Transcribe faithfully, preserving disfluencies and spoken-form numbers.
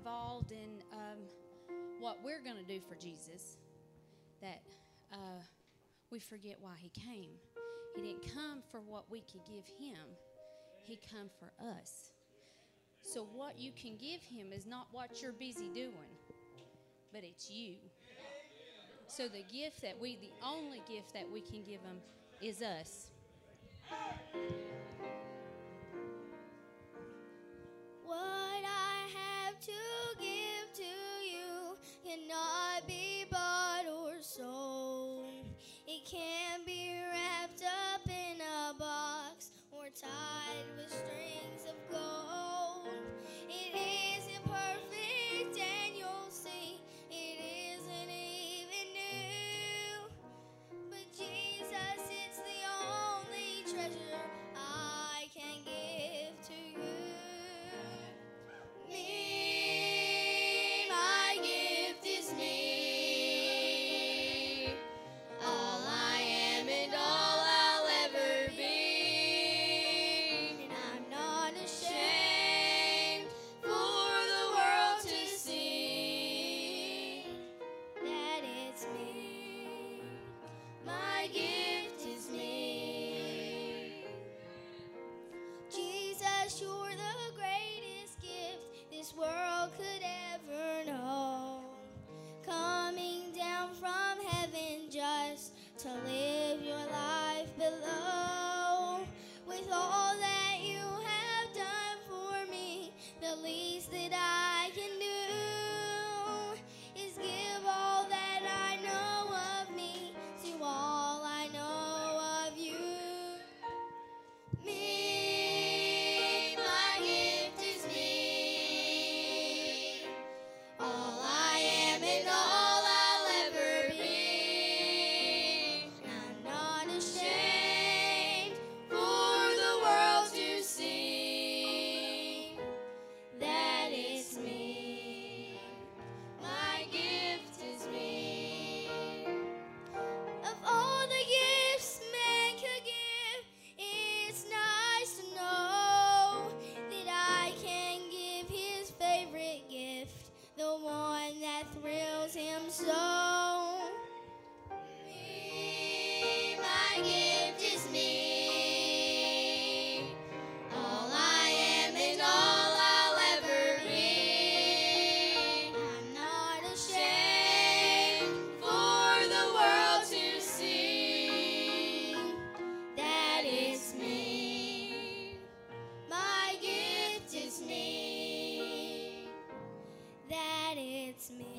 involved in um, what we're going to do for Jesus that uh, we forget why he came. He didn't come for what we could give him. He come for us. So what you can give him is not what you're busy doing, but it's you. So the gift that we, the only gift that we can give him is us. What I have to give to you cannot be bought or sold. It can't be wrapped up in a box or tied with strings of gold. It isn't perfect, and you'll see it isn't even new. But Jesus, it's the only treasure I can give to you. Me, my gift is me. All I am and all I'll ever be. And I'm not ashamed for the world to see that it's me. My gift is me. Jesus, you're the greatest gift this world could ever know. Coming down from heaven just to live your life below. With all that you have done for me, the least that I can do is give all that I know of me to all I know of you. Me, my gift is me. All I am and all I'll ever be. I'm not ashamed for the world to see that it's me. My gift is me. Of all the gifts man could give, it's nice to know that I can give his favorite gift, the one that thrills him so. Me, my gift is me. All I am and all I'll ever be. I'm not ashamed for the world to see that it's me. My gift is me. That it's me.